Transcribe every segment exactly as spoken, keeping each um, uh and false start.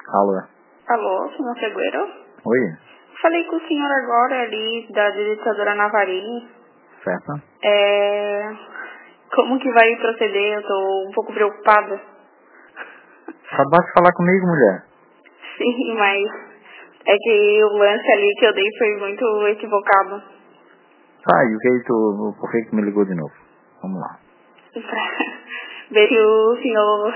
Alô? Alô, senhor Segueiro? Oi? Falei com o senhor agora ali, da digitadora Navarini. Certo? É... Como que vai proceder? Eu tô um pouco preocupada. Acabaste de falar comigo, mulher. Sim, mas é que o lance ali que eu dei foi muito equivocado. Tá, e o que tu, por que que me ligou de novo? Vamos lá. Pra ver se o senhor...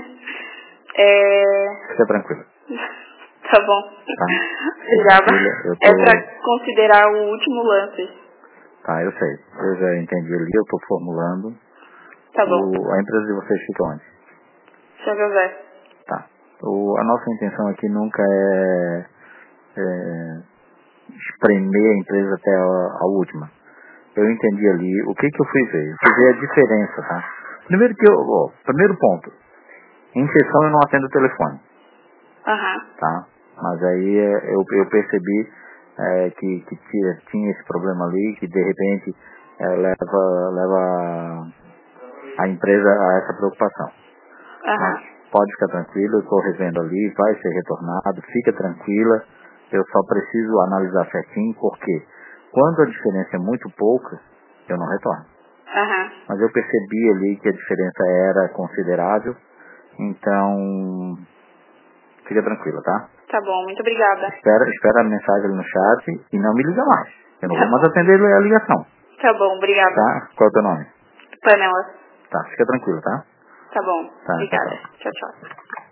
é... Fica tranquilo. Tá bom. Tá? Obrigada. Filha, eu É tô... pra considerar o último lance. Tá, eu sei. Eu já entendi ali, eu tô formulando. Tá bom. O, a empresa de vocês fica onde? São José. Tá. O, a nossa intenção aqui nunca é, é espremer a empresa até a, a última. Eu entendi ali, o que que eu fui ver? Eu fui ver a diferença, tá? Primeiro que eu, ó, primeiro ponto, em sessão eu não atendo o telefone, Aham. tá? Mas aí é, eu, eu percebi é, que, que tinha, tinha esse problema ali, que de repente é, leva, leva a empresa a essa preocupação. Mas Aham. pode ficar tranquilo, eu estou revendo ali, vai ser retornado, fica tranquila. Eu só preciso analisar certinho, porque quando a diferença é muito pouca, eu não retorno. Aham. Mas eu percebi ali que a diferença era considerável, então fica tranquila, tá? Tá bom, muito obrigada. Espera, espera a mensagem ali no chat e não me liga mais. Eu não vou Tá mais bom. atender a ligação, Tá bom, obrigada. tá? Qual é o teu nome? Panela. Tá, fica tranquilo, tá? Tá bom, Tá, tchau, obrigada. tchau. Tchau, tchau.